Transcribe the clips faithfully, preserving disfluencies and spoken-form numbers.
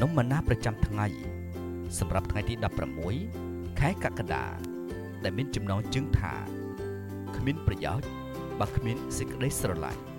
នំម៉ាណាប្រចាំថ្ងៃសម្រាប់ថ្ងៃទីដប់ប្រាំមួយខែកក្កដាដែលមានចំណងជើងថាគ្មានប្រយោជន៍បើគ្មានសេចក្តីស្រឡាញ់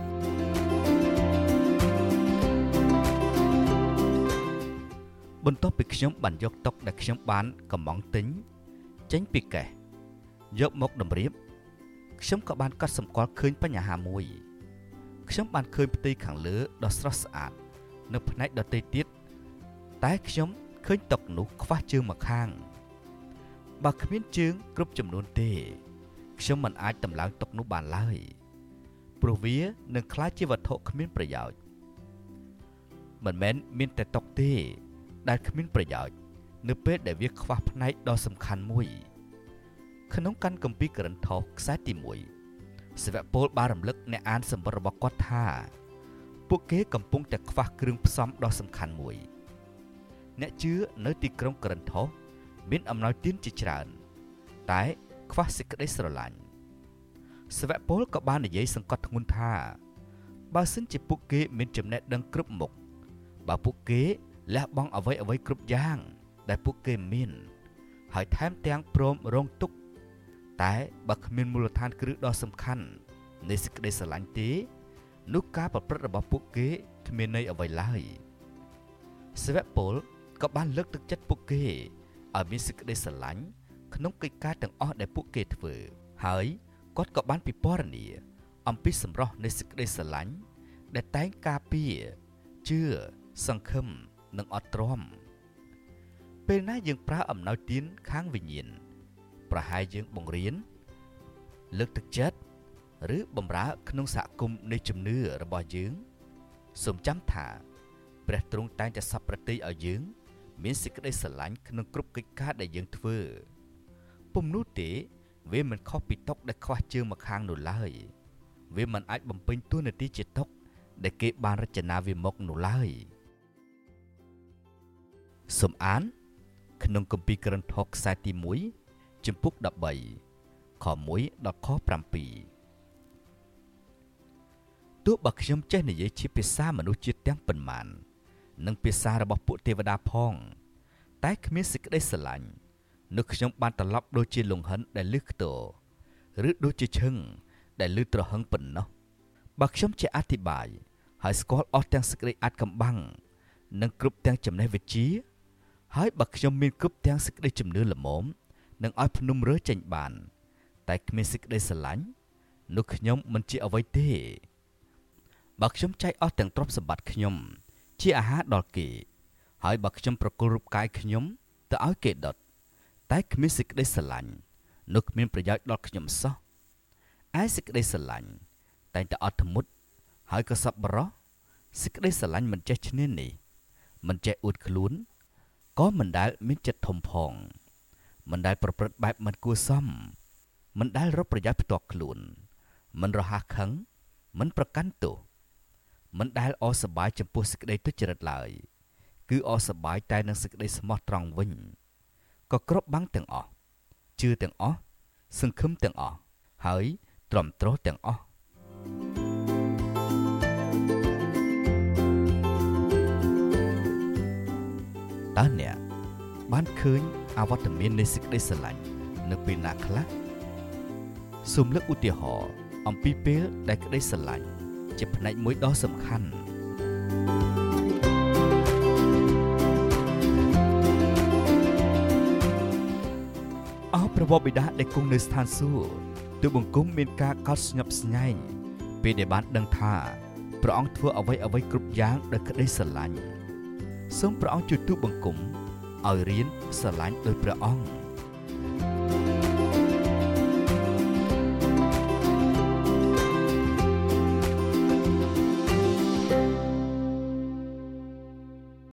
បន្ទាប់ពីខ្ញុំបានយកតុកដែលខ្ញុំបានកំងទិញចេញពីកេះយកមកតម្រៀបខ្ញុំក៏បានកត់សម្គាល់ឃើញបញ្ហាមួយខ្ញុំបានឃើញផ្ទៃខាងលើដ៏ស្រស់ស្អាតនៅផ្នែកដទៃទៀតតែខ្ញុំឃើញតុកនោះខ្វះជើងម្ខាងបើគ្មានជើងគ្រប់ចំនួនទេខ្ញុំមិនអាចតម្លើងតុកនោះបានឡើយព្រោះវានឹងក្លាយជាវត្ថុគ្មានប្រយោជន៍មិនមែនមានតែតុកទេដែលគ្មានប្រយោជន៍នៅពេលដែលវាខ្វះផ្នែកដ៏សំខាន់មួយក្នុងកាន់គម្ពីរករិនថូសខ្សែទីមួយសាវកប៉ូលបានរំលឹកអ្នកអានសម្បត្តិរបស់គាត់ថាពួកគេកំពុងតែខ្វះគ្រឿងផ្សំដ៏សំខាន់មួយអ្នកជឿនៅទីក្រុងករិនថូសមានអំណោយទានជាច្រើនតែខ្វះសេចក្តីស្រឡាញ់សាវកប៉ូលក៏បាននិយាយសង្កត់ធ្ងន់ថាបើសិនជាពួកគេមានចំណេះដឹងគ្រប់មុខបើពួកគេលះបង់អ្វីអ្វីគ្រប់យ៉ាងដែលពួកគេមានហើយថែមទាំងព្រមរងទុក្ខតែបើគ្មានមូលដ្ឋានគ្រឹះដ៏សំខាន់នៃសេចក្តីស្រឡាញ់ទេនោះការប្រព្រឹត្តរបស់ពួកគេគ្មានន័យអ្វីឡើយសាវកប៉ូលក៏បានលើកទឹកចិត្តពួកគេឲ្យមានសេចក្តីស្រឡាញ់ក្នុងកិច្ចការទាំងអស់ដែលពួកគេធ្វើហើយគាត់ក៏បានពិពណ៌នាអំពីសម្រស់នៃសេចក្តីស្រឡាញ់ដែលតែងការពារជឿសង្ឃឹមនិងអត់ទ្រាំពេលណាយើងប្រើអំណោយទានខាងវិញ្ញាណប្រហែលយើងបង្រៀនលើកទឹកចិត្តឬបម្រើក្នុងសហគមន៍នៃជំនឿរបស់យើងសូមចាំថាព្រះទ្រង់តែងតែសពប្រតិឲ្យយើងមានសេចក្តីស្រឡាញ់ក្នុងគ្រប់កិច្ចការដែលយើងធ្វើពុំនោះទេវាមិនខុសពីតុកដែលខ្វះជើងម្ខាងនោះឡើយវាមិនអាចបំពេញតួនាទីជាតុកដែលគេបានរចនាវាមកនោះឡើយសូមអានក្នុងគម្ពីរករិនថូសខ្សែទីមួយជំពូកដប់បីខមួយដល់ខប្រាំពីរទោះបើខ្ញុំចេះនិយាយជាភាសាមនុស្សជាតិទាំងប៉ុន្មាននិងភាសារបស់ពួកទេវតាផងតែគ្មានសេចក្តីស្រឡាញ់នោះខ្ញុំបានត្រឡប់ដូចជាលង្ហិនដែលលឺខ្ទរឬដូចជាឈឹងដែលលឺត្រហឹងប៉ុណ្ណោះបើខ្ញុំចេះអធិប្បាយហើយស្គាល់អស់ទាំងសេចក្តីអាចកំបាំងនិងគ្រប់ទាំងចំណេះវិជ្ជាហើយបើខ្ញុំមានគ្រប់ទាំងសេចក្តីជំនឿល្មមនឹងឲ្យភ្នំរើចេញបានតែគ្មានសេចក្តីស្រឡាញ់នោះខ្ញុំមិនជាអ្វីទេបើខ្ញុំចែកអស់ទាំងទ្រព្យសម្បត្តិខ្ញុំជាអាហារដល់គេហើយបើខ្ញុំប្រគល់រូបកាយខ្ញុំទៅឲ្យគេដុតតែគ្មានសេចក្តីស្រឡាញ់នោះគ្មានប្រយោជន៍ដល់ខ្ញុំសោះឯសេចក្តីស្រឡាញ់តែងតែអត់ធ្មត់ហើយក៏សប្បុរសសេចក្តីស្រឡាញ់មិនចេះឈ្នានីសមិនចេះអួតខ្លួនក៏មិនដែលមានចិត្តធំផងមិនដែលប្រព្រឹត្តបែបមិនគួរសមមិនដែលរកប្រយោជន៍ផ្ទាល់ខ្លួនមិនរហ័សខឹងមិនប្រកាន់ទោសមិនដែលអសប្បាយចំពោះសេចក្តីទុច្ចរិតឡើយគឺអសប្បាយតែនឹងសេចក្តីស្មោះត្រង់វិញក៏គ្របបាំងទាំងអស់ជឿទាំងអស់សង្ឃឹមទាំងអស់ហើយទ្រាំទ្រទាំងអស់តើអ្នកបានឃើញអវត្តមាននៃសេចក្តីស្រឡាញ់នៅពេលណាខ្លះសូមលើកឧទាហរណ៍អំពីពេលដែលក្តីស្រឡាញ់ជាផ្នែកមួយដ៏សំខាន់អោព្រះបិតាដែលគង់នៅស្ថានសួគ៌ទូលបង្គំមានការកោតស្ញប់ស្ញែងពេលដែលបានដឹងថាព្រះអង្គធ្វើអ្វីអ្វីគ្រប់យ៉ាងដោយក្តីស្រឡាញ់សូមព្រះអង្គជួយទូលបង្គំឲ្យរៀនស្រឡាញ់ដោយព្រះអង្គ